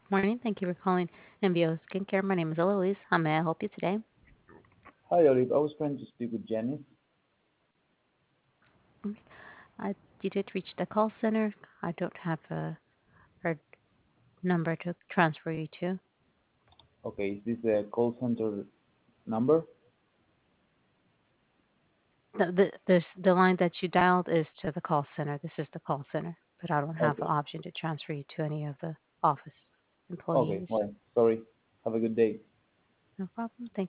Morning. Thank you for calling MBO Skincare. My name is Eloise. How may I help you today? Hi, Olive. I was trying to speak with Janice. Mm, you did reach the call center. I don't have her number to transfer you to. Okay, is this the call center number? The line that you dialed is to the call center. This is the call center, but I don't have an Okay. option to transfer you to any of the office Okay, employees. well, sorry. Have a good day. No problem. Thank